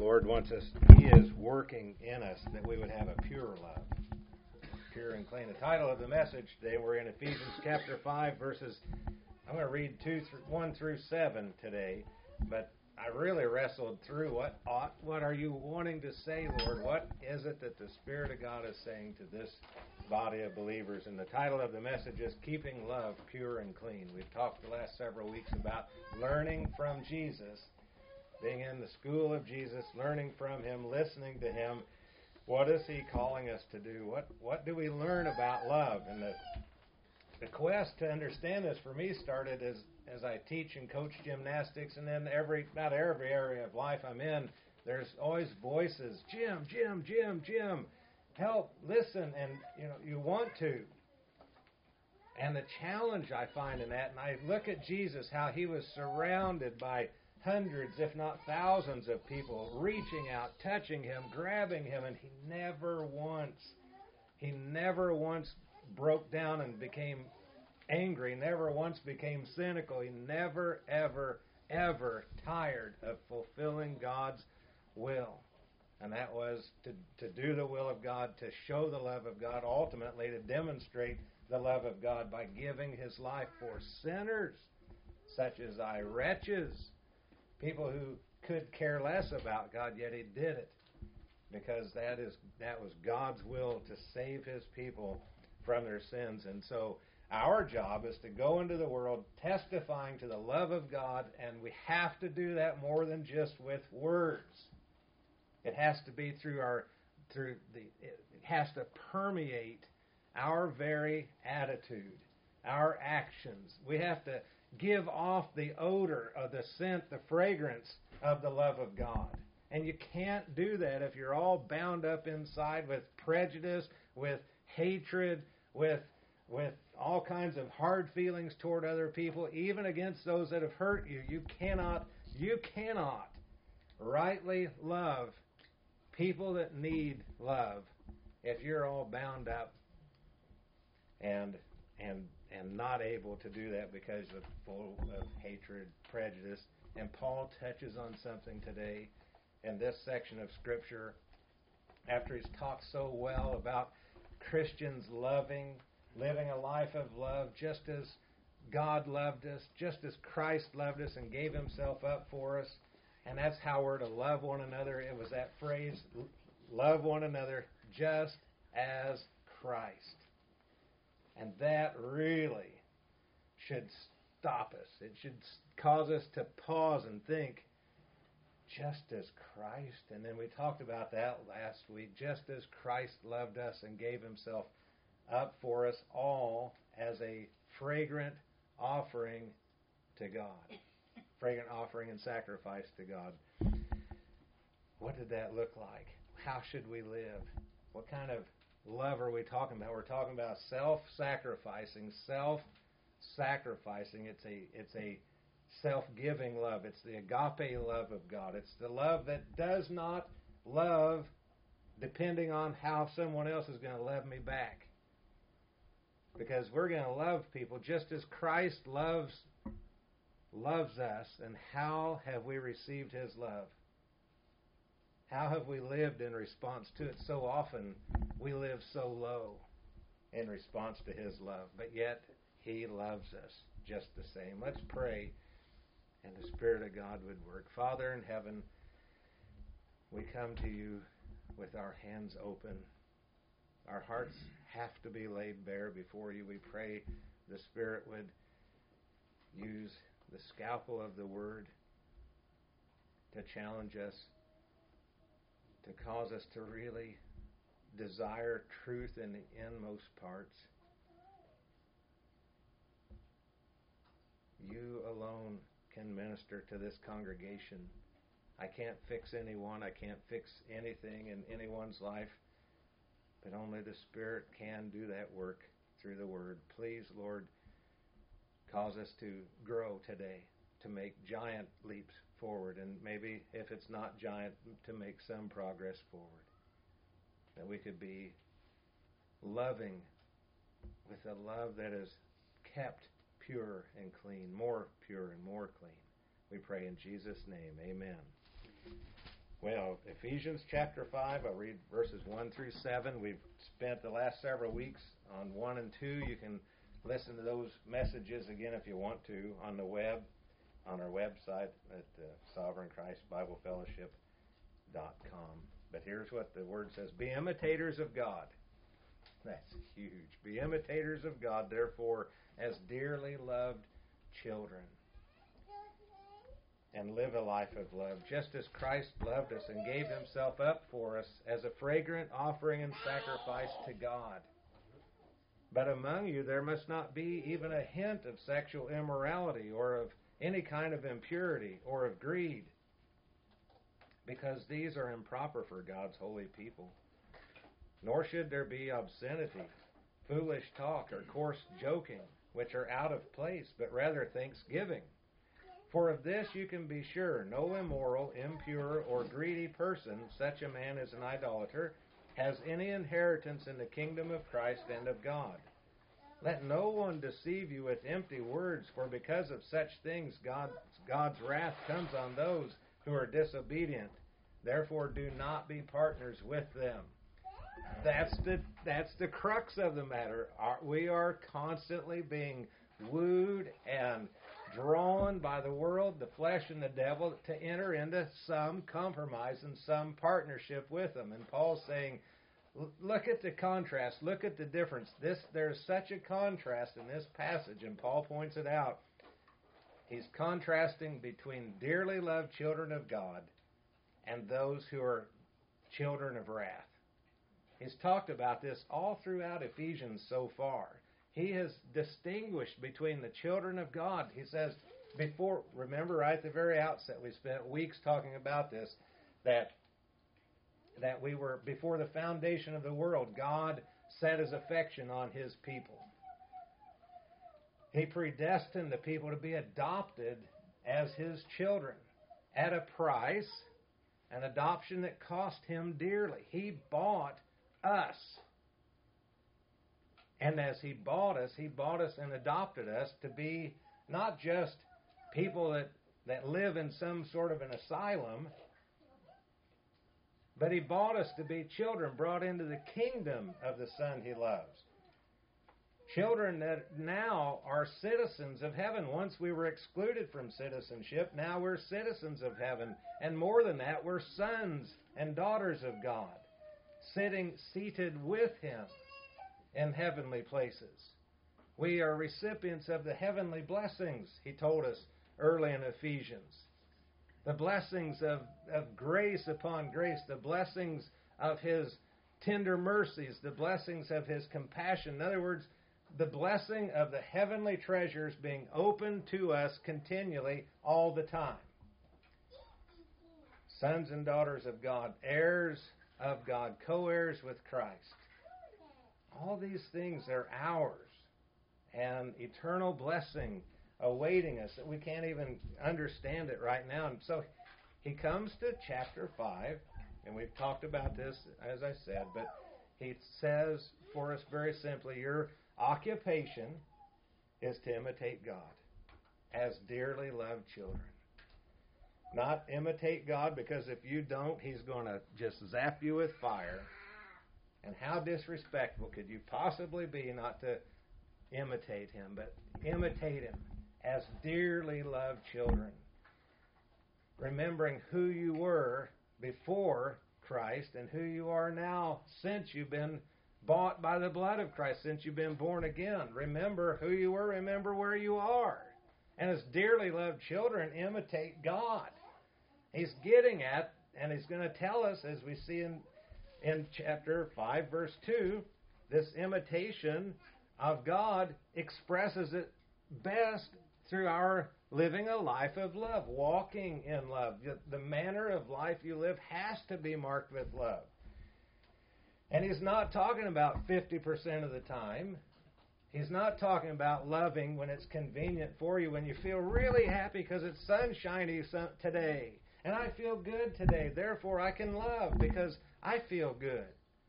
Lord wants us, He is working in us that we would have a pure love. Pure and clean. The title of the message today, we're in Ephesians chapter 5, verses, I'm going to read 1 through 7 today, but I really wrestled through what are you wanting to say, Lord? What is it that the Spirit of God is saying to this body of believers? And the title of the message is Keeping Love Pure and Clean. We've talked the last several weeks about learning from Jesus, being in the school of Jesus, learning from Him, listening to Him. What is He calling us to do? What do we learn about love? And the quest to understand this for me started as I teach and coach gymnastics, and then about every area of life I'm in, there's always voices, Jim, help, listen, and you want to. And the challenge I find in that, and I look at Jesus, how He was surrounded by hundreds, if not thousands of people reaching out, touching Him, grabbing Him, and He never once broke down and became angry, never once became cynical. He never, ever tired of fulfilling God's will. And that was to do the will of God, to show the love of God, ultimately to demonstrate the love of God by giving His life for sinners, such as I, wretches, people who could care less about God, yet He did it because that was God's will to save His people from their sins. And so our job is to go into the world testifying to the love of God, and we have to do that more than just with words. It has to be it has to permeate our very attitude, our actions. We have to give off the odor of the scent, the fragrance of the love of God. And you can't do that if you're all bound up inside with prejudice, with hatred, with all kinds of hard feelings toward other people, even against those that have hurt you. You cannot rightly love people that need love if you're all bound up and not able to do that because of full of hatred, prejudice. And Paul touches on something today in this section of Scripture after he's talked so well about Christians living a life of love just as God loved us, just as Christ loved us and gave Himself up for us. And that's how we're to love one another. It was that phrase, love one another just as Christ. And that really should stop us. It should cause us to pause and think, just as Christ. And then we talked about that last week. Just as Christ loved us and gave Himself up for us all as a fragrant offering to God. Fragrant offering and sacrifice to God. What did that look like? How should we live? What kind of love are we talking about? We're talking about self-sacrificing. It's a self-giving love. It's the agape love of God. It's the love that does not love depending on how someone else is going to love me back. Because we're going to love people just as Christ loves us. And how have we received His love? How have we lived in response to it? So often we live so low in response to His love, but yet He loves us just the same. Let's pray, and the Spirit of God would work. Father in heaven, we come to You with our hands open. Our hearts have to be laid bare before You. We pray the Spirit would use the scalpel of the Word to challenge us, to cause us to really desire truth in the inmost parts. You alone can minister to this congregation. I can't fix anyone. I can't fix anything in anyone's life. But only the Spirit can do that work through the Word. Please, Lord, cause us to grow today, to make giant leaps forward. And maybe if it's not giant, to make some progress forward. That we could be loving with a love that is kept pure and clean, more pure and more clean. We pray in Jesus' name. Amen. Well, Ephesians chapter 5, I'll read verses 1 through 7. We've spent the last several weeks on 1 and 2. You can listen to those messages again if you want to on the web, on our website at sovereignchristbiblefellowship.com. But here's what the word says: be imitators of God. That's huge. Be imitators of God, therefore, as dearly loved children, and live a life of love, just as Christ loved us and gave himself up for us as a fragrant offering and sacrifice to God. But among you there must not be even a hint of sexual immorality or of any kind of impurity or of greed, because these are improper for God's holy people. Nor should there be obscenity, foolish talk, or coarse joking, which are out of place, but rather thanksgiving. For of this you can be sure, no immoral, impure, or greedy person, such a man as an idolater, has any inheritance in the kingdom of Christ and of God. Let no one deceive you with empty words, for because of such things God's wrath comes on those who are disobedient. Therefore do not be partners with them. That's the crux of the matter. We are constantly being wooed and drawn by the world, the flesh, and the devil to enter into some compromise and some partnership with them. And Paul's saying, look at the contrast, look at the difference. There's such a contrast in this passage, and Paul points it out. He's contrasting between dearly loved children of God and those who are children of wrath. He's talked about this all throughout Ephesians so far. He has distinguished between the children of God. He says, remember right at the very outset, we spent weeks talking about this, that we were, before the foundation of the world, God set his affection on his people. He predestined the people to be adopted as his children at a price, an adoption that cost him dearly. He bought us. And as he bought us and adopted us to be not just people that live in some sort of an asylum, but he bought us to be children brought into the kingdom of the Son he loves. Children that now are citizens of heaven. Once we were excluded from citizenship, now we're citizens of heaven. And more than that, we're sons and daughters of God, seated with him in heavenly places. We are recipients of the heavenly blessings, he told us early in Ephesians. The blessings of grace upon grace, the blessings of his tender mercies, the blessings of his compassion. In other words, the blessing of the heavenly treasures being open to us continually all the time. Sons and daughters of God, heirs of God, co-heirs with Christ. All these things are ours, and eternal blessing awaiting us that we can't even understand it right now. And so he comes to chapter 5, and we've talked about this, as I said, but he says for us very simply, your occupation is to imitate God as dearly loved children. Not imitate God because if you don't, he's going to just zap you with fire. And how disrespectful could you possibly be not to imitate him, but imitate him as dearly loved children. Remembering who you were before Christ and who you are now since you've been bought by the blood of Christ, since you've been born again. Remember who you were, remember where you are. And as dearly loved children, imitate God. He's getting at, and he's going to tell us, as we see in chapter 5, verse 2, this imitation of God expresses it best through our living a life of love, walking in love. The manner of life you live has to be marked with love. And he's not talking about 50% of the time. He's not talking about loving when it's convenient for you, when you feel really happy because it's sunshiny today. And I feel good today, therefore I can love because I feel good.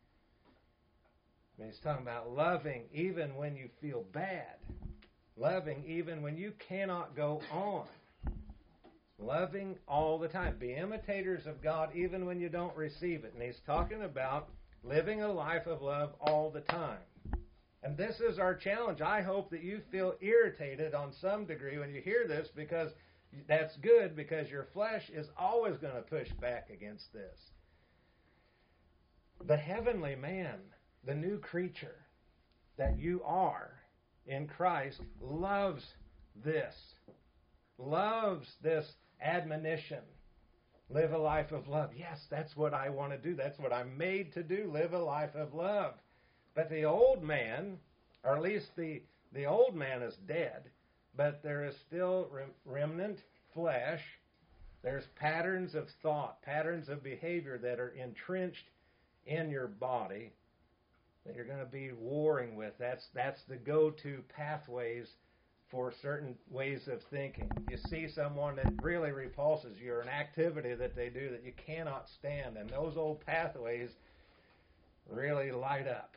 And he's talking about loving even when you feel bad. Loving even when you cannot go on. Loving all the time. Be imitators of God even when you don't receive it. And he's talking about living a life of love all the time. And this is our challenge. I hope that you feel irritated on some degree when you hear this, because that's good, because your flesh is always going to push back against this. The heavenly man, the new creature that you are in Christ, loves this admonition. Live a life of love. Yes, that's what I want to do. That's what I'm made to do. Live a life of love. But the old man, or at least the old man is dead, but there is still remnant flesh. There's patterns of thought, patterns of behavior that are entrenched in your body that you're going to be warring with. That's the go-to pathways for certain ways of thinking. You see someone that really repulses you, or an activity that they do that you cannot stand, and those old pathways really light up.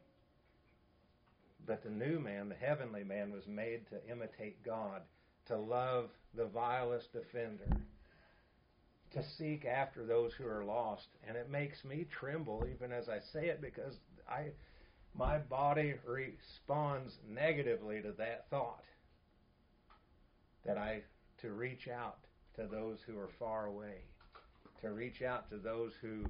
But the new man, the heavenly man, was made to imitate God, to love the vilest offender, to seek after those who are lost. And it makes me tremble even as I say it, because my body responds negatively to that thought, to reach out to those who are far away, to reach out to those who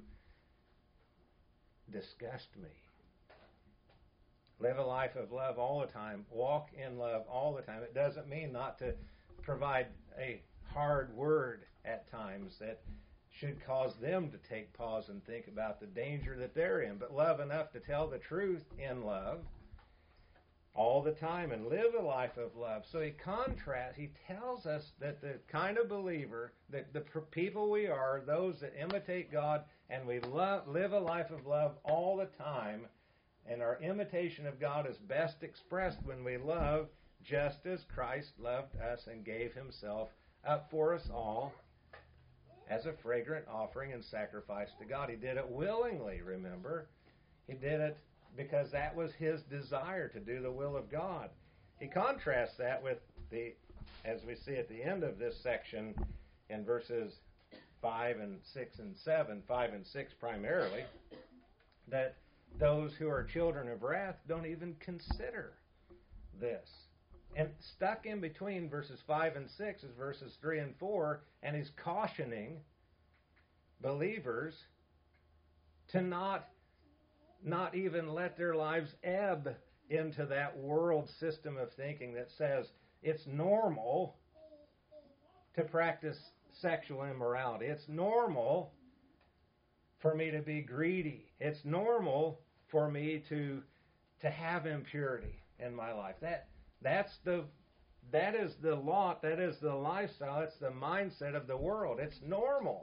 disgust me. Live a life of love all the time. Walk in love all the time. It doesn't mean not to provide a hard word at times that should cause them to take pause and think about the danger that they're in, but love enough to tell the truth in love all the time and live a life of love. So he tells us that the kind of believer, that the people we are, those that imitate God, and we live a life of love all the time. And our imitation of God is best expressed when we love just as Christ loved us and gave himself up for us all as a fragrant offering and sacrifice to God. He did it willingly, remember. He did it because that was his desire, to do the will of God. He contrasts that with as we see at the end of this section in verses 5 and 6 and 7, 5 and 6 primarily, that those who are children of wrath don't even consider this. And stuck in between verses 5 and 6 is verses 3 and 4, and he's cautioning believers to not even let their lives ebb into that world system of thinking that says it's normal to practice sexual immorality. It's normal for me to be greedy. It's normal for me to have impurity in my life. That is the lot, that is the lifestyle, it's the mindset of the world. It's normal.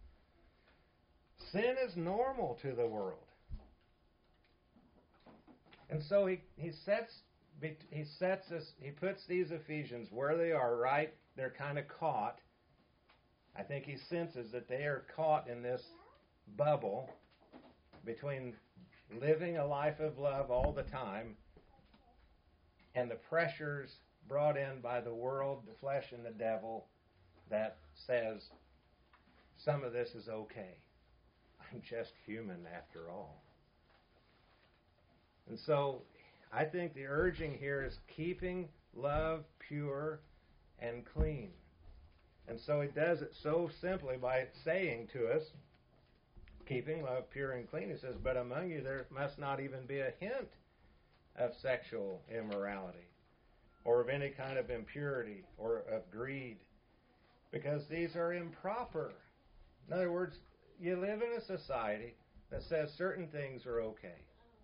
Sin is normal to the world. And so he puts these Ephesians where they are, right? They're kind of caught. I think he senses that they are caught in this bubble between living a life of love all the time and the pressures brought in by the world, the flesh, and the devil that says some of this is okay. I'm just human after all. And so I think the urging here is keeping love pure and clean. And so he does it so simply by saying to us, keeping love pure and clean. He says, but among you there must not even be a hint of sexual immorality, or of any kind of impurity, or of greed, because these are improper. In other words, you live in a society that says certain things are okay.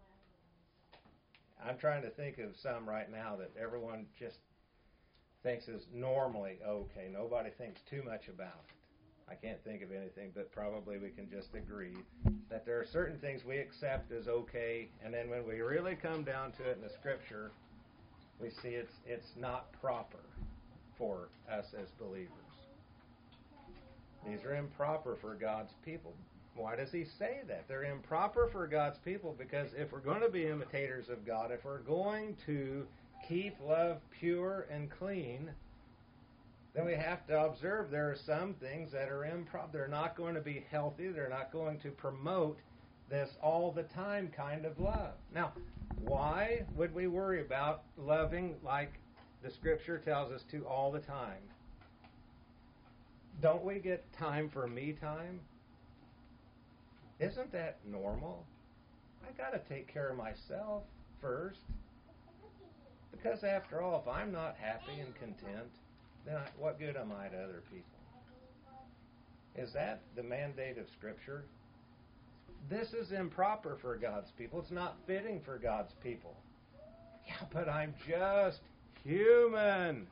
I'm trying to think of some right now that everyone just thinks is normally okay. Nobody thinks too much about it. I can't think of anything, but probably we can just agree that there are certain things we accept as okay, and then when we really come down to it in the Scripture, we see it's not proper for us as believers. These are improper for God's people. Why does he say that? They're improper for God's people because if we're going to be imitators of God, if we're going to keep love pure and clean, then we have to observe there are some things that are improper. They're not going to be healthy. They're not going to promote this all the time kind of love. Now, why would we worry about loving like the Scripture tells us to all the time? Don't we get time for me time? Isn't that normal? I got to take care of myself first. Because after all, if I'm not happy and content, then what good am I to other people? Is that the mandate of Scripture? This is improper for God's people. It's not fitting for God's people. Yeah, but I'm just human,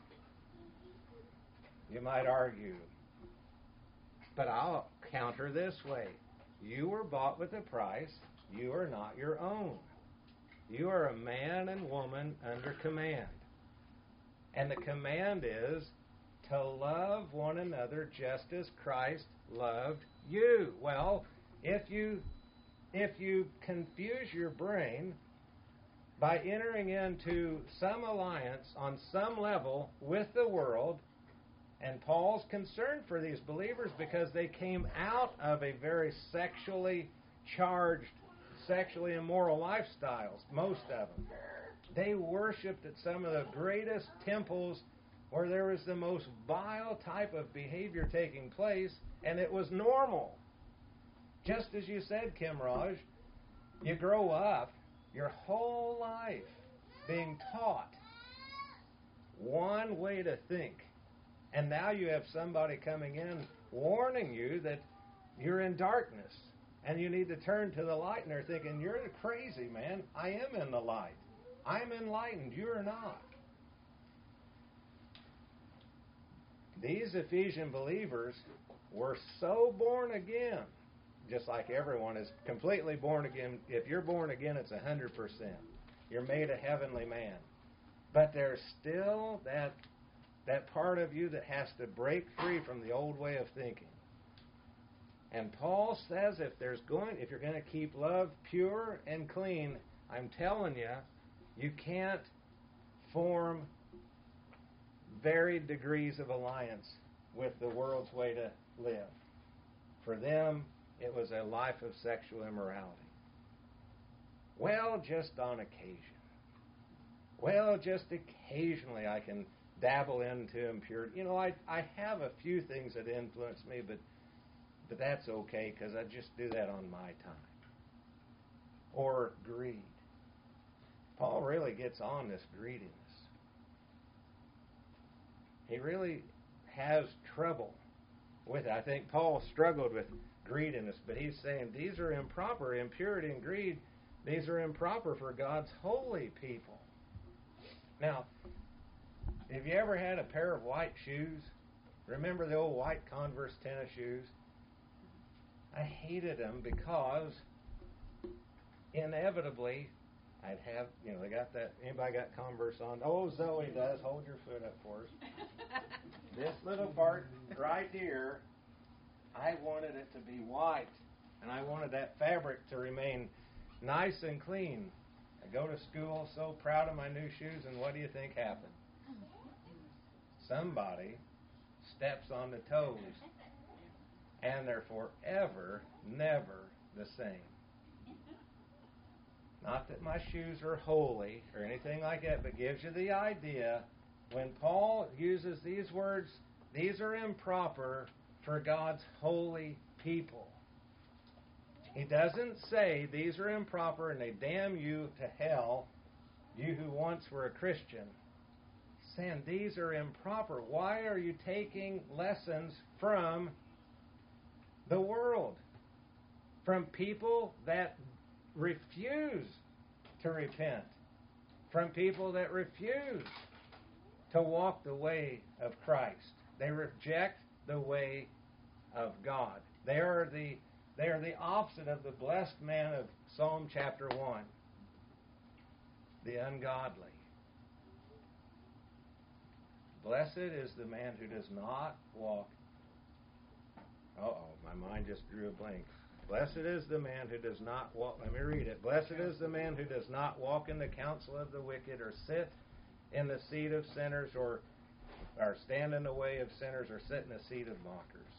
you might argue. But I'll counter this way. You were bought with a price. You are not your own. You are a man and woman under command. And the command is to love one another just as Christ loved you. Well, if you confuse your brain by entering into some alliance on some level with the world, and Paul's concerned for these believers because they came out of a very sexually charged, sexually immoral lifestyles, most of them. They worshipped at some of the greatest temples where there was the most vile type of behavior taking place, and it was normal. Just as you said, Kim Raj, you grow up your whole life being taught one way to think. And now you have somebody coming in warning you that you're in darkness and you need to turn to the light. And they're thinking, you're crazy, man. I am in the light. I'm enlightened. You're not. These Ephesian believers were so born again, just like everyone is completely born again. If you're born again, it's 100%. You're made a heavenly man. But there's still that part of you that has to break free from the old way of thinking. And Paul says if you're going to keep love pure and clean, I'm telling you, you can't form varied degrees of alliance with the world's way to live. For them, it was a life of sexual immorality. Well, just on occasion. Well, just occasionally I can dabble into impurity. I have a few things that influence me, but that's okay because I just do that on my time. Or greed. Paul really gets on this greediness. He really has trouble with it. I think Paul struggled with greediness, but he's saying these are improper. Impurity and greed, these are improper for God's holy people. Now, have you ever had a pair of white shoes? Remember the old white Converse tennis shoes? I hated them because inevitably I'd have, they got that, anybody got Converse on? Oh, Zoe does. Hold your foot up for us. This little part right here, I wanted it to be white. And I wanted that fabric to remain nice and clean. I go to school so proud of my new shoes, and what do you think happened? Somebody steps on the toes, and they're forever, never the same. Not that my shoes are holy or anything like that, but gives you the idea. When Paul uses these words, these are improper for God's holy people. He doesn't say these are improper and they damn you to hell, you who once were a Christian. He's saying these are improper. Why are you taking lessons from the world? From people that refuse to repent. From people that refuse to walk the way of Christ. They reject the way of God. They are the opposite of the blessed man of Psalm chapter 1. The ungodly. Blessed is the man who does not walk. My mind just drew a blank. Blessed is the man who does not walk. Let me read it. Blessed is the man who does not walk in the counsel of the wicked, or sit in the seat of sinners, or or stand in the way of sinners, or sit in the seat of mockers.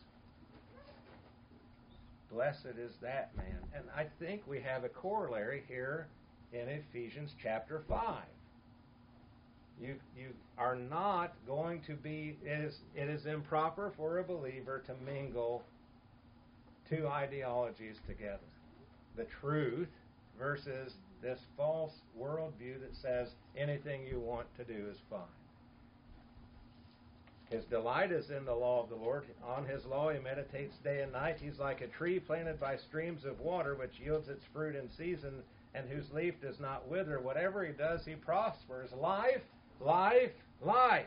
Blessed is that man. And I think we have a corollary here in Ephesians chapter 5. You are not going to be, it is improper for a believer to mingle two ideologies together. The truth versus this false worldview that says anything you want to do is fine. His delight is in the law of the Lord. On His law he meditates day and night. He's like a tree planted by streams of water, which yields its fruit in season, and whose leaf does not wither. Whatever he does, he prospers. Life, life, life.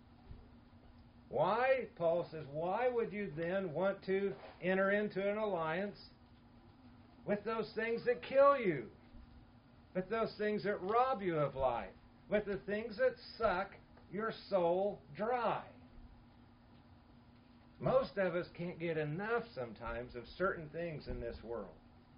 Why? Paul says, why would you then want to enter into an alliance with those things that kill you? With those things that rob you of life? With the things that suck your soul dry? Most of us can't get enough sometimes of certain things in this world.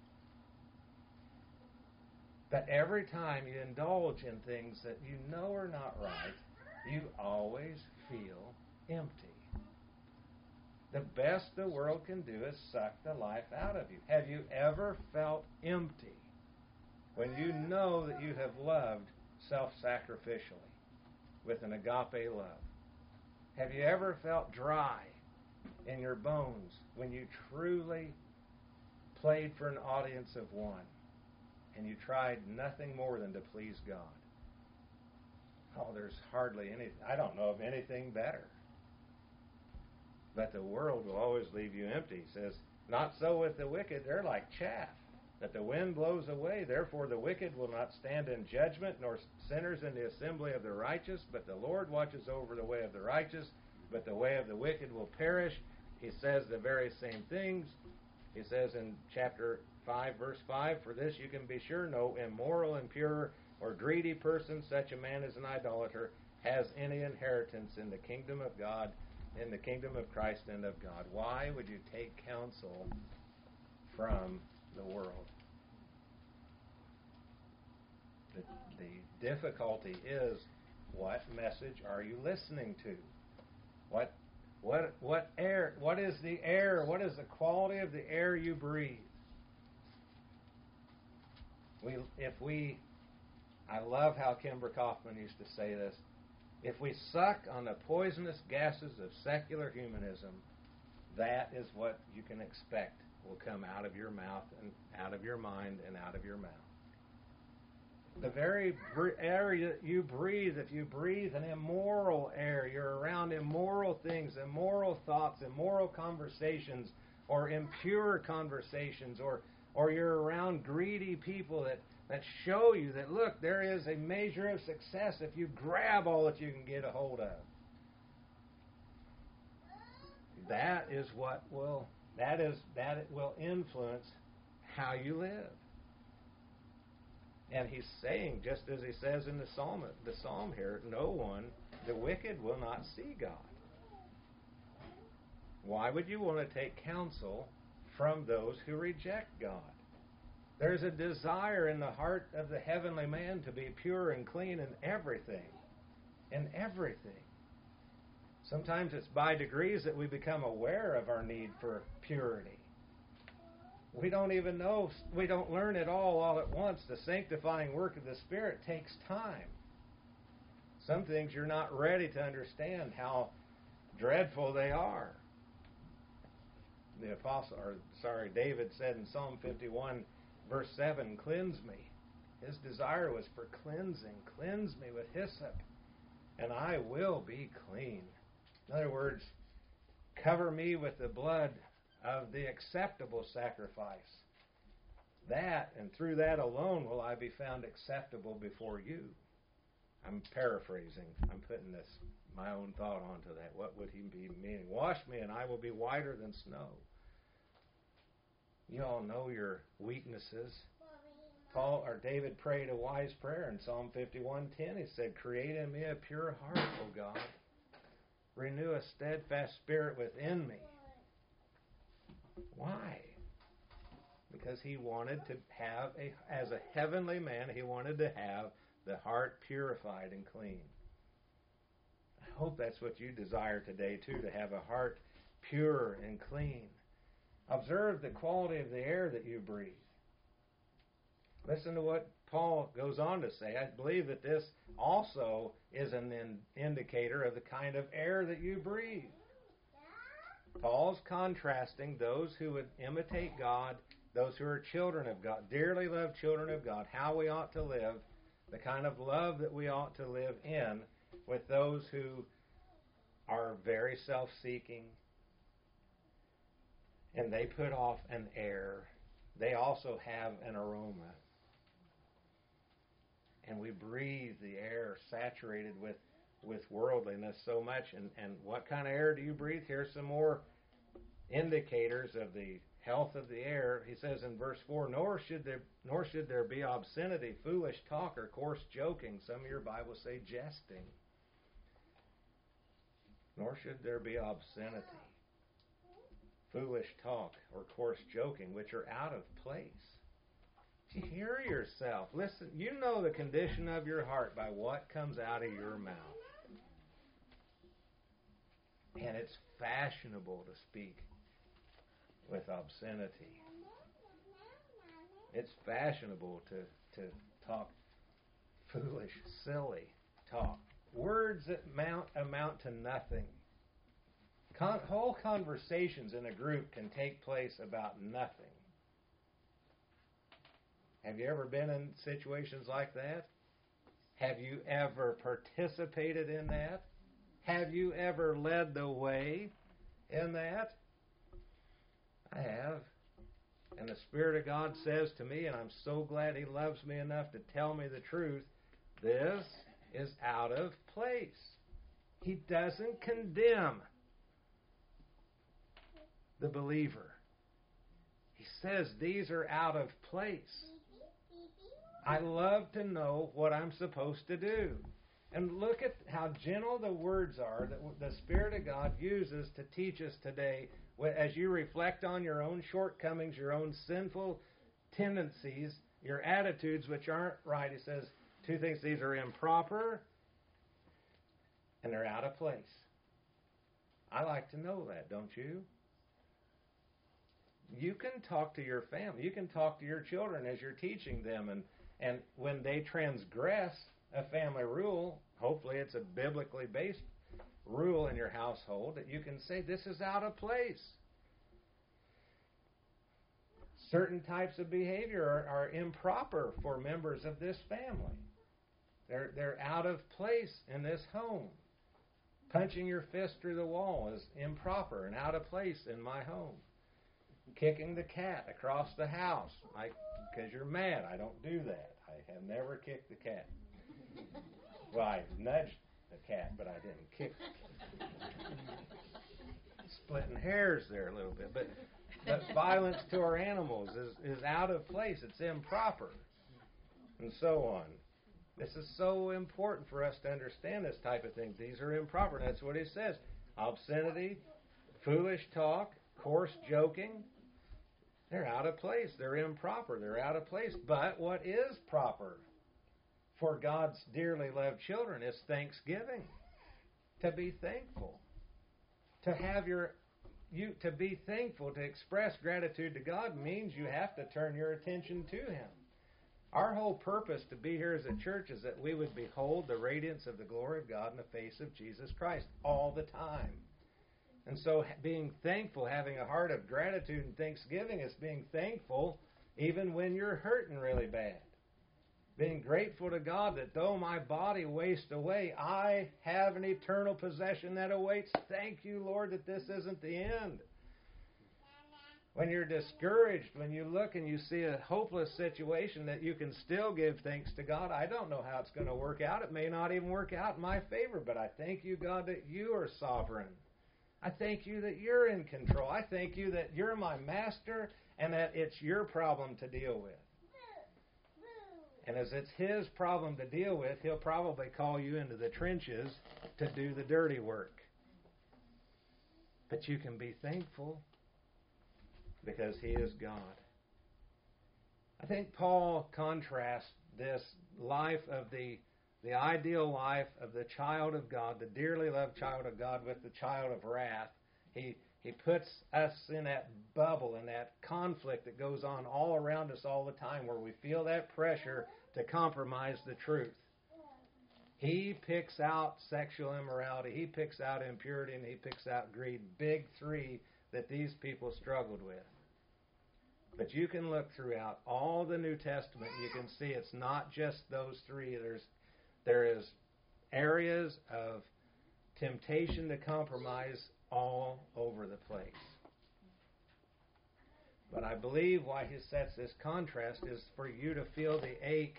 But every time you indulge in things that you know are not right, you always feel empty. The best the world can do is suck the life out of you. Have you ever felt empty when you know that you have loved self-sacrificially with an agape love? Have you ever felt dry in your bones when you truly played for an audience of one and you tried nothing more than to please God? Oh, there's hardly anything. I don't know of anything better. But the world will always leave you empty. He says, not so with the wicked. They're like chaff that the wind blows away. Therefore the wicked will not stand in judgment, nor sinners in the assembly of the righteous. But the Lord watches over the way of the righteous, but the way of the wicked will perish. He says the very same things. He says in chapter 5, verse 5, for this you can be sure, no immoral, impure, or greedy person, such a man as an idolater, has any inheritance in the kingdom of God, in the kingdom of Christ and of God. Why would you take counsel from the world? The difficulty is, what message are you listening to? What air? What is the air? What is the quality of the air you breathe? I love how Kimber Kaufman used to say this. If we suck on the poisonous gases of secular humanism, that is what you can expect will come out of your mouth and out of your mind and out of your mouth. The very air that you breathe, if you breathe an immoral air, you're around immoral things, immoral thoughts, immoral conversations, or impure conversations, or you're around greedy people that show you that, look, there is a measure of success if you grab all that you can get a hold of. That will influence how you live. And he's saying, just as he says in the psalm here, the wicked will not see God. Why would you want to take counsel from those who reject God? There's a desire in the heart of the heavenly man to be pure and clean in everything. In everything. Sometimes it's by degrees that we become aware of our need for purity. We don't even know, we don't learn it all at once. The sanctifying work of the Spirit takes time. Some things you're not ready to understand how dreadful they are. David said in Psalm 51, verse 7, cleanse me. His desire was for cleansing. Cleanse me with hyssop, and I will be clean. In other words, cover me with the blood of the acceptable sacrifice. That, and through that alone will I be found acceptable before you. I'm paraphrasing. I'm putting my own thought onto that. What would he be meaning? Wash me and I will be whiter than snow. You all know your weaknesses. David prayed a wise prayer in Psalm 51:10. He said, create in me a pure heart, O God. Renew a steadfast spirit within me. Why? Because he wanted to have, as a heavenly man, he wanted to have the heart purified and clean. hope that's what you desire today, too, to have a heart pure and clean. Observe the quality of the air that you breathe. Listen to what Paul goes on to say. I believe that this also is an indicator of the kind of air that you breathe. Paul's contrasting those who would imitate God, those who are children of God, dearly loved children of God, how we ought to live, the kind of love that we ought to live in, with those who are very self-seeking, and they put off an air. They also have an aroma. And we breathe the air saturated with worldliness so much. And what kind of air do you breathe? Here's some more indicators of the health of the air. He says in verse 4, nor should there be obscenity, foolish talk, or coarse joking. Some of your Bibles say jesting. Nor should there be obscenity, foolish talk, or coarse joking, which are out of place. You hear yourself. Listen, you know the condition of your heart by what comes out of your mouth. And it's fashionable to speak with obscenity. It's fashionable to talk foolish, silly talk. Words that amount to nothing. Whole conversations in a group can take place about nothing. Have you ever been in situations like that? Have you ever participated in that? Have you ever led the way in that? I have. And the Spirit of God says to me, and I'm so glad He loves me enough to tell me the truth, this is out of place. He doesn't condemn the believer. He says these are out of place. I love to know what I'm supposed to do. And look at how gentle the words are that the Spirit of God uses to teach us today as you reflect on your own shortcomings, your own sinful tendencies, your attitudes which aren't right. He says two things. These are improper and they're out of place. I like to know that, don't you? You can talk to your family. You can talk to your children as you're teaching them. And when they transgress a family rule, hopefully it's a biblically based rule in your household, that you can say, this is out of place. Certain types of behavior are improper for members of this family. They're out of place in this home. Punching your fist through the wall is improper and out of place in my home. Kicking the cat across the house, because you're mad. I don't do that. I have never kicked the cat. Well, I nudged the cat, but I didn't kick it. Splitting hairs there a little bit. But violence to our animals is out of place. It's improper. And so on. This is so important for us to understand this type of thing. These are improper. And that's what he says. Obscenity, foolish talk, coarse joking. They're out of place. They're improper. They're out of place. But what is proper for God's dearly loved children is thanksgiving. To be thankful. To be thankful, to express gratitude to God means you have to turn your attention to Him. Our whole purpose to be here as a church is that we would behold the radiance of the glory of God in the face of Jesus Christ all the time. And so being thankful, having a heart of gratitude and thanksgiving, is being thankful even when you're hurting really bad. Being grateful to God that though my body wastes away, I have an eternal possession that awaits. Thank you, Lord, that this isn't the end. When you're discouraged, when you look and you see a hopeless situation, that you can still give thanks to God. I don't know how it's going to work out. It may not even work out in my favor, but I thank you, God, that you are sovereign. I thank you that you're in control. I thank you that you're my master and that it's your problem to deal with. And as it's His problem to deal with, He'll probably call you into the trenches to do the dirty work. But you can be thankful because He is God. I think Paul contrasts this life of the the ideal life of the child of God, the dearly loved child of God with the child of wrath. He puts us in that bubble, in that conflict that goes on all around us all the time, where we feel that pressure to compromise the truth. He picks out sexual immorality, he picks out impurity, and he picks out greed. Big three that these people struggled with. But you can look throughout all the New Testament, you can see it's not just those three. There is areas of temptation to compromise all over the place. But I believe why he sets this contrast is for you to feel the ache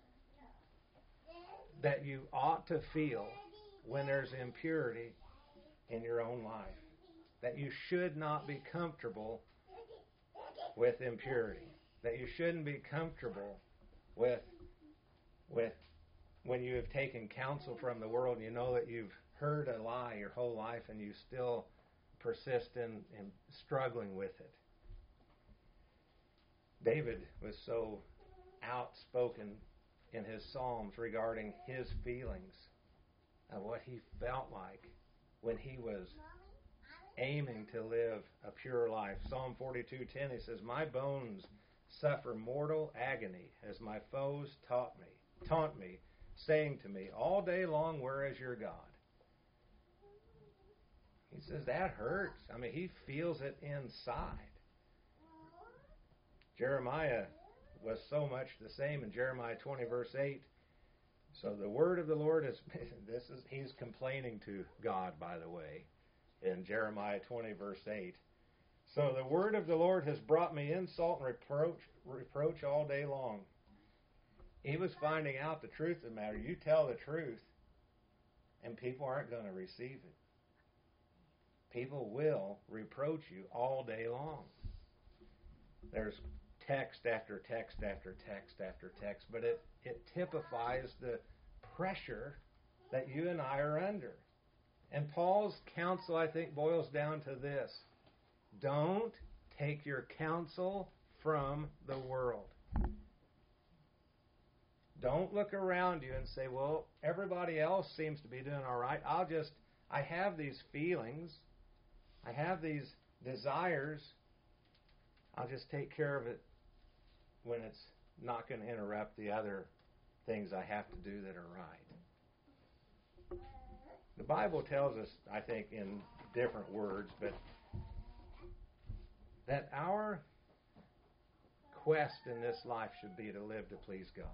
that you ought to feel when there's impurity in your own life. That you should not be comfortable with impurity. That you shouldn't be comfortable with when you have taken counsel from the world and you know that you've heard a lie your whole life and you still persist in struggling with it. David was so outspoken in his Psalms regarding his feelings of what he felt like when he was aiming to live a pure life. Psalm 42:10, he says, "My bones suffer mortal agony as my foes taunt me, saying to me, all day long, where is your God?" He says that hurts. I mean, he feels it inside. Jeremiah was so much the same in Jeremiah 20, verse 8. So the word of the Lord he's complaining to God, by the way, in Jeremiah 20, verse 8. "So the word of the Lord has brought me insult and reproach all day long." He was finding out the truth of the matter. You tell the truth, and people aren't going to receive it. People will reproach you all day long. There's text after text after text after text, but it typifies the pressure that you and I are under. And Paul's counsel, I think, boils down to this: don't take your counsel from the world. Don't look around you and say, well, everybody else seems to be doing all right. I have these feelings. I have these desires. I'll just take care of it when it's not going to interrupt the other things I have to do that are right. The Bible tells us, I think, in different words, but that our quest in this life should be to live to please God.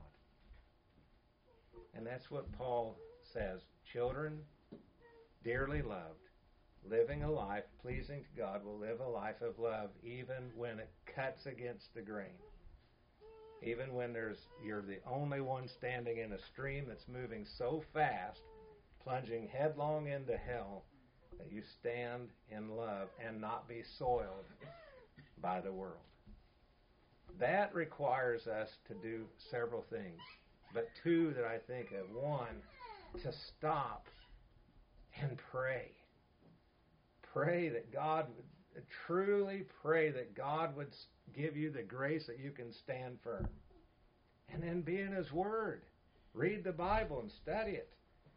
And that's what Paul says. Children, dearly loved, living a life pleasing to God will live a life of love even when it cuts against the grain. Even when you're the only one standing in a stream that's moving so fast, plunging headlong into hell, that you stand in love and not be soiled by the world. That requires us to do several things, but two that I think of. One, to stop and pray. Pray that God would, truly pray that God would give you the grace that you can stand firm. And then be in His Word. Read the Bible and study it.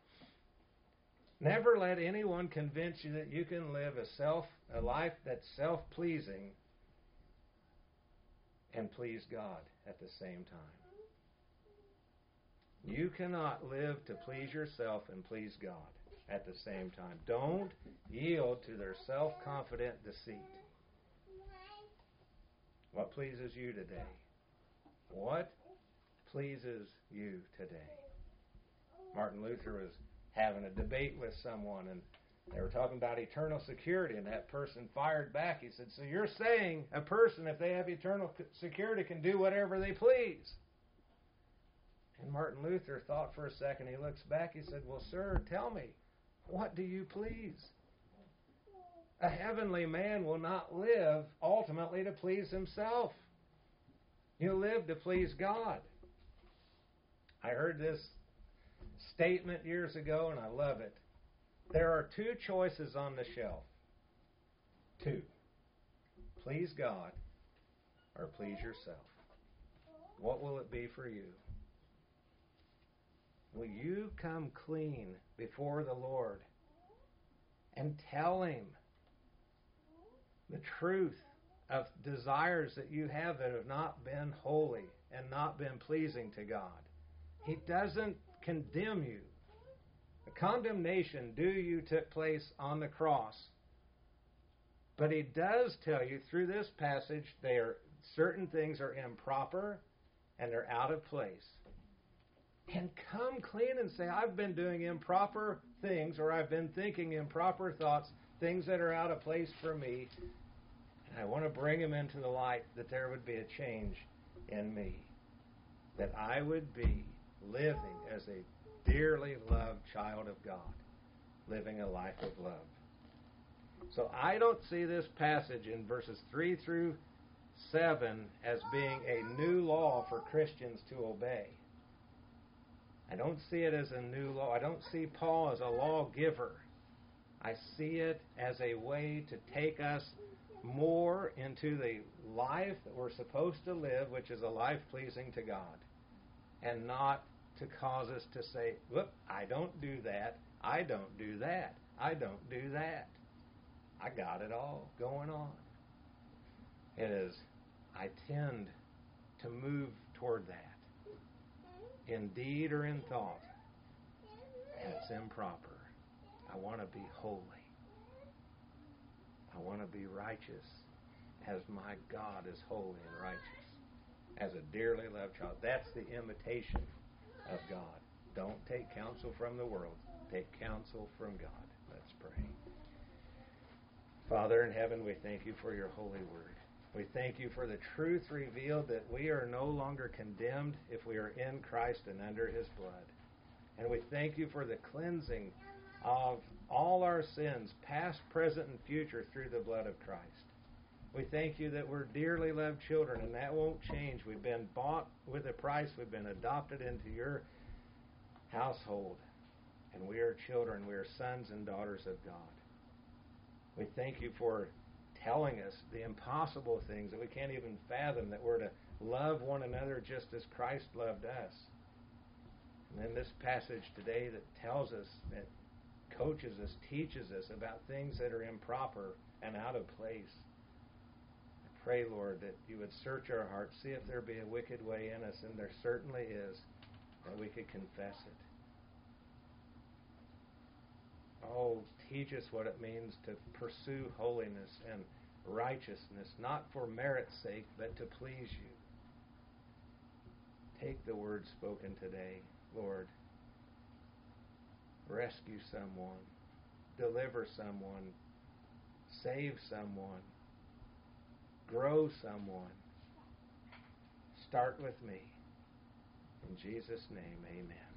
Never let anyone convince you that you can live a life that's self-pleasing and please God at the same time. You cannot live to please yourself and please God at the same time. Don't yield to their self-confident deceit. What pleases you today? What pleases you today? Martin Luther was having a debate with someone, and they were talking about eternal security, and that person fired back. He said, "So you're saying a person, if they have eternal security, can do whatever they please?" And Martin Luther thought for a second. He looks back. He said, "Well, sir, tell me, what do you please? A heavenly man will not live ultimately to please himself. He'll live to please God." I heard this statement years ago, and I love it. There are two choices on the shelf. Two. Please God or please yourself. What will it be for you? will you come clean before the Lord and tell Him the truth of desires that you have that have not been holy and not been pleasing to God? He doesn't condemn you. The condemnation due you took place on the cross. But He does tell you through this passage certain things are improper and they're out of place. And come clean and say, I've been doing improper things, or I've been thinking improper thoughts, things that are out of place for me. And I want to bring them into the light, that there would be a change in me. That I would be living as a dearly loved child of God, living a life of love. So I don't see this passage in verses 3 through 7 as being a new law for Christians to obey. I don't see it as a new law. I don't see Paul as a lawgiver. I see it as a way to take us more into the life that we're supposed to live, which is a life pleasing to God, and not to cause us to say, whoop, I don't do that, I don't do that, I don't do that. I got it all going on. It is, I tend to move toward that, in deed or in thought, and it's improper. I want to be holy. I want to be righteous as my God is holy and righteous, as a dearly loved child. That's the imitation of God. Don't take counsel from the world. Take counsel from God. Let's pray. Father in heaven, we thank you for your holy word. We thank you for the truth revealed that we are no longer condemned if we are in Christ and under His blood. And we thank you for the cleansing of all our sins, past, present, and future, through the blood of Christ. We thank you that we're dearly loved children, and that won't change. We've been bought with a price. We've been adopted into your household. And we are children. We are sons and daughters of God. We thank you for telling us the impossible things that we can't even fathom, that we're to love one another just as Christ loved us. And then this passage today that tells us, that coaches us, teaches us about things that are improper and out of place. I pray, Lord, that you would search our hearts, see if there be a wicked way in us, and there certainly is, that we could confess it. Oh, teach us what it means to pursue holiness and righteousness, not for merit's sake, but to please you. Take the word spoken today, Lord. Rescue someone, deliver someone, save someone, grow someone. Start with me. In Jesus' name, amen.